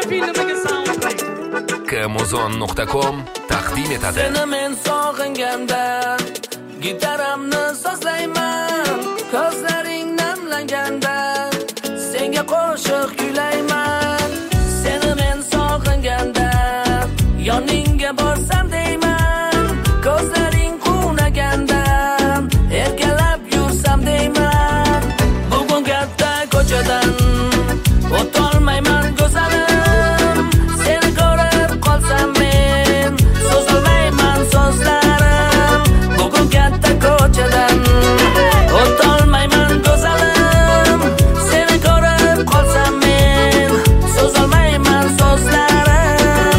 filmiga soundtrack. Kmuzon.com taqdim etadi. Seni men sog'inganda gitaramni sozlayman, ko'zlaring namlanganda senga qo'shiq kuylayman. Seni men sog'inganda yoningga borsam deyman, ko'zlaring quvnaganda erkalab yursam deyman. Bugun katta ko'chadan o'tolmayman go'zalim, seni ko'rib qolsam men so'zolmayman so'zlarim. Bugun katta ko'chadan o'tolmayman go'zalim, seni ko'rib qolsam men so'zolmayman so'zlarim.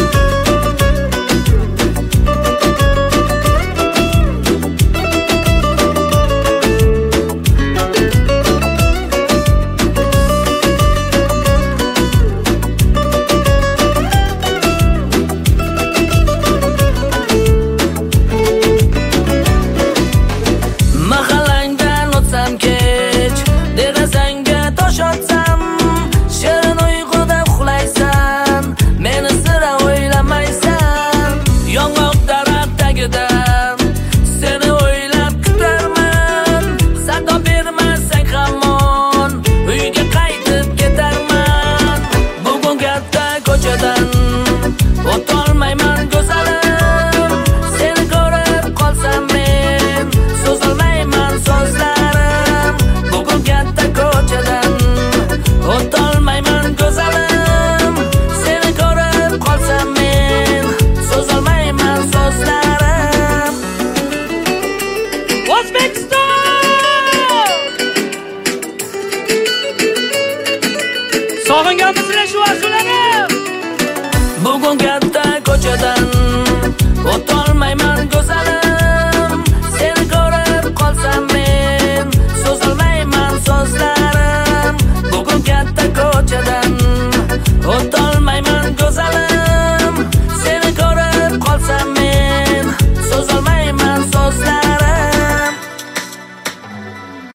Mahallangdan o'tsam kech, derazangga tosh otsam, shirin uyquda uxlaysan, meni sira o'ylamaysan. Yong'oq daraxt tagidan seni o'ylab kutarman, sado bermasang hamon uyga qaytib ketarman. Bugun katta ko'chadan o'tolmayman go'zalim, seni ko'rib qolsam men so'zolmayman so'zlarim. Bugun katta ko'chadan o'tolmayman go'zalim, seni ko'rib qolsam men so'zolmayman so'zlarim. O'zbekiston! Sog'inganmizlar shu